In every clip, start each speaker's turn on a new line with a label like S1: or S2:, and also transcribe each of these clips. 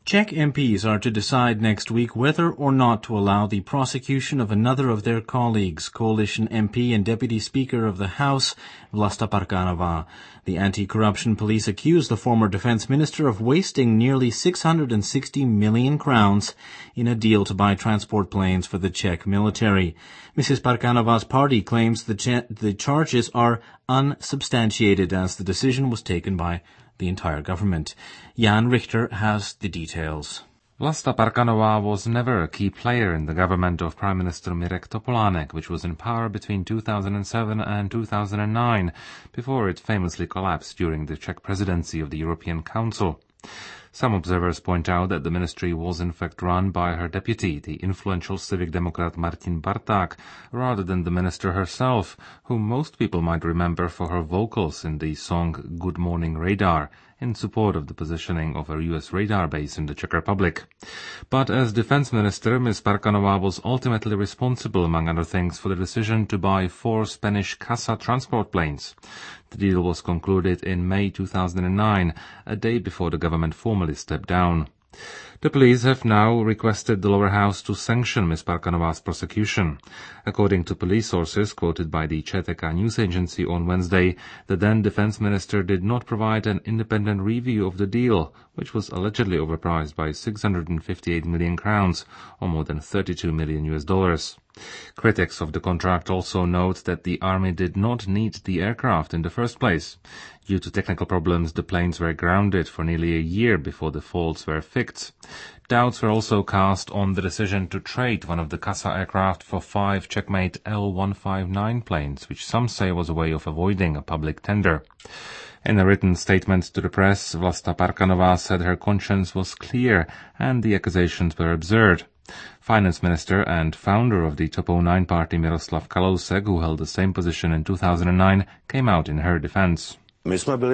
S1: Czech MPs are to decide next week whether or not to allow the prosecution of another of their colleagues, coalition MP and Deputy Speaker of the House, Vlasta Parkanová. The anti-corruption police accuse the former defense minister of wasting nearly 660 million crowns in a deal to buy transport planes for the Czech military. Mrs. Parkanová's party claims the charges are unsubstantiated as the decision was taken by the entire government. Jan Richter has the details.
S2: Vlasta Parkanová was never a key player in the government of Prime Minister Mirek Topolánek, which was in power between 2007 and 2009, before it famously collapsed during the Czech presidency of the European Council. Some observers point out that the ministry was in fact run by her deputy, the influential civic democrat Martin Barták, rather than the minister herself, whom most people might remember for her vocals in the song Good Morning Radar, in support of the positioning of a US radar base in the Czech Republic. But as defense minister, Ms. Parkanová was ultimately responsible, among other things, for the decision to buy 4 Spanish Casa transport planes. The deal was concluded in May 2009, a day before the government formally stepped down. The police have now requested the lower house to sanction Ms. Parkanová's prosecution. According to police sources quoted by the ČTK news agency on Wednesday, the then defense minister did not provide an independent review of the deal, which was allegedly overpriced by 658 million crowns, or more than $32 million. Critics of the contract also note that the army did not need the aircraft in the first place. Due to technical problems, the planes were grounded for nearly a year before the faults were fixed. Doubts were also cast on the decision to trade one of the Casa aircraft for 5 Czech-made L-159 planes, which some say was a way of avoiding a public tender. In a written statement to the press, Vlasta Parkanová said her conscience was clear and the accusations were absurd. Finance Minister and founder of the Top 09 party Miroslav Kalousek, who held the same position in 2009, came out in her defense.
S3: We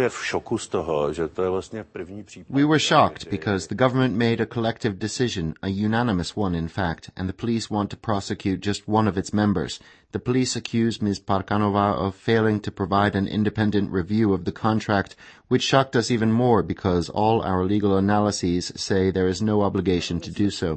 S3: were shocked because the government made a collective decision, a unanimous one in fact, and the police want to prosecute just one of its members. The police accused Ms. Parkanová of failing to provide an independent review of the contract, which shocked us even more because all our legal analyses say there is no obligation to do so.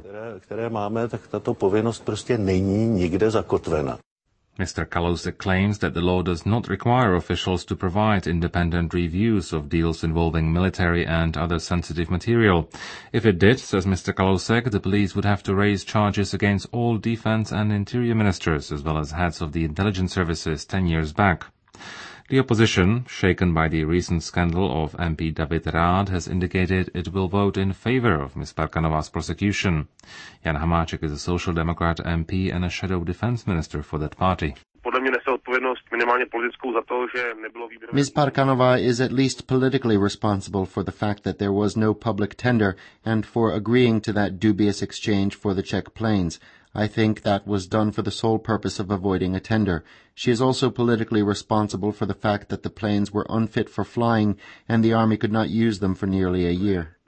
S2: Mr. Kalousek claims that the law does not require officials to provide independent reviews of deals involving military and other sensitive material. If it did, says Mr. Kalousek, the police would have to raise charges against all defense and interior ministers, as well as heads of the intelligence services 10 years back. The opposition, shaken by the recent scandal of MP David Rád, has indicated it will vote in favor of Ms. Parkanová's prosecution. Jan Hamáček is a Social Democrat MP and a shadow defense minister for that party.
S3: Ms. Parkanová is at least politically responsible for the fact that there was no public tender and for agreeing to that dubious exchange for the Czech planes. I think that was done for the sole purpose of avoiding a tender. She is also politically responsible for the fact that the planes were unfit for flying and the army could not use them for nearly a year.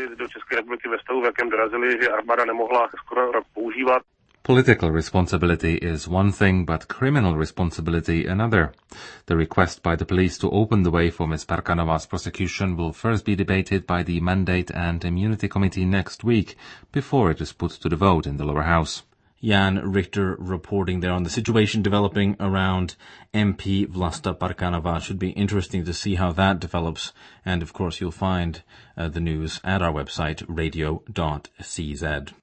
S2: Political responsibility is one thing, but criminal responsibility another. The request by the police to open the way for Ms. Parkanová's prosecution will first be debated by the Mandate and Immunity Committee next week, before it is put to the vote in the lower house.
S1: Jan Richter reporting there on the situation developing around MP Vlasta Parkanová. Should be interesting to see how that develops. And of course you'll find the news at our website radio.cz.